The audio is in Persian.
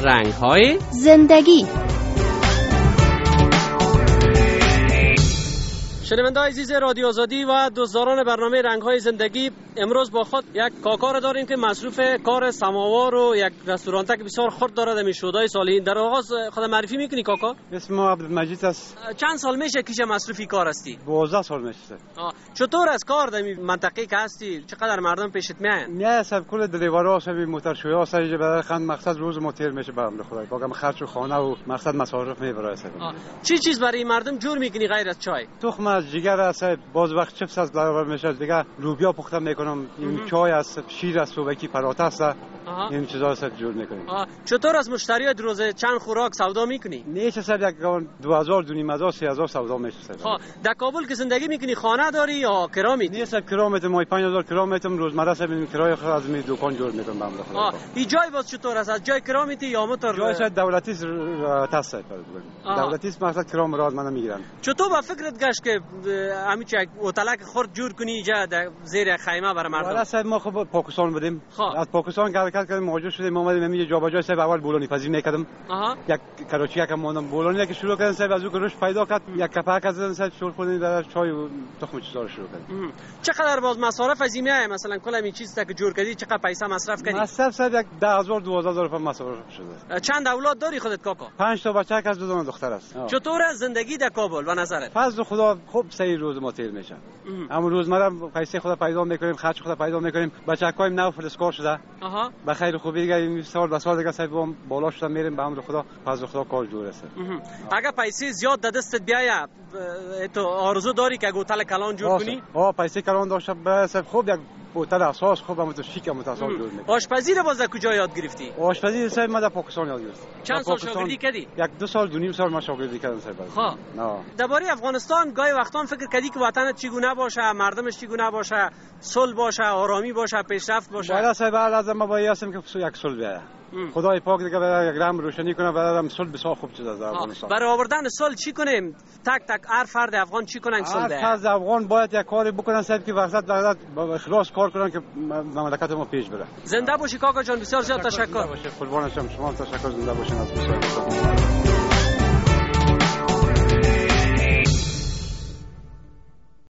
رنگ‌های زندگی. شنونده‌های عزیز رادیو آزادی و دوستداران برنامه رنگ‌های زندگی، امروز با خود یک کاکا را داریم که مصروف کار سماوار و یک رستوران که بسیار خرد دارد در شودای سالین. در آغاز خود معرفی میکنی کاکا؟ اسم عبدالمجید است. چند سال میشه که مصروفی کار هستی؟ 12 سال میشه. چطور از کار در منطقه که هستی؟ چقدر مردم پیشت میان؟ نه سب کل دلیوارا سب موتورشویا سر برای خند مقصد روز متیر میشه برام خدای پاکم خرج و خانه و مقصد مصارف میبره. چی چیز برای مردم جور میکنی غیر از چای؟ تخم از جگر است، باز وقت چپس از برابر میشه، دیگه لوبیا پخته میکنم، این چای است، شیر است، صبحی پراتو است، این چیزا است جور میکنیم. چطور از مشتری‌ها روز چند خوراک سودا میکنی؟ نیست سر یک 2000 2500 3000 سودا میشه. در کابل که زندگی میکنی خانه داری یا کرا میدی؟ نیست کرا میتم، ما 5000 کرا میتم، روزمره سر کرای خود از می دکان جور میکنم بنده خدا. این جای باز چطور است؟ از جای کرا میدی یا موتور؟ جای دولتی است، دولتی است، مثلا کرا مراد منو میگیرن. چطور با فکرت گشت که همین چه هتلک خرد جور کنی اینجا در زیر خیمه برای مردم؟ والا صاحب ما خب پاکستان بودیم، از پاکستان حرکت کردیم، مهاجر شدیم، اومدیم همین جا به جای صاحب اول بولانی پذیر میکردم. یک کراچی یک ماندم بولانی که شروع کردن صاحب، از اون روش پیدا کرد، یک کپک از صاحب شروع کردیم در چای و تخم چیزا رو شروع کردیم. چقدر باز مصارف از این میاد؟ مثلا کل این چیزا که جور کردی چقدر پیسه مصرف کردی؟ مصرف صاحب یک 10000 12000 تومان مصرف شده. چند اولاد داری خودت کاکا؟ 5 تا بچه از 2 دختر است. چطور از زندگی در کابل و نظرت؟ فضل خدا خوب سه روز ما تیر میشه. اما روزمره پیسه خدا پیدا میکنیم، خرج خدا پیدا میکنیم. بچه‌هایم نو فلسکار شده. به خیر خوبی دیگه این سال به سال دیگه صاحب بالا شدن میریم به امر خدا، فضل خدا کار جور است. اگه پیسه زیاد در دستت بیاید تو آرزو داری که هتل کلان جور کنی؟ پیسه کلان داشته صاحب خوب یک هتل اساس خوب هم تو شیک هم متصل جور میکنم. آشپزی رو باز کجا یاد گرفتی؟ آشپزی صاحب ما در پاکستان یاد گرفتم. چند سال شاگردی کردی؟ یک 2 سال 2 نیم سال ما شاگردی کردم صاحب. درباره افغانستان گاهی وقتا فکر کردی که وطنت چگونه باشه، مردمش چگونه باشه، صلح باشه، آرامی باشه، پیشرفت باشه؟ والا صاحب لازم ما باید هستیم که یک صلح بیاید. خدای پاک دیگه برای یک رحم روشنی کنه، برای صلح بسیار خوب چیز است در افغانستان. برای آوردن صلح چی کنیم؟ تک هر فرد افغان چی کنن صلح ده؟ هر فرد افغان باید یک کاری بکنن صاحب که وقت با اخلاص کار کنن که مملکت ما پیش بره. زنده باشی کاکا جان، بسیار زیاد تشکر. زنده باشی قربان شما، تشکر. زنده باشین از بسیار.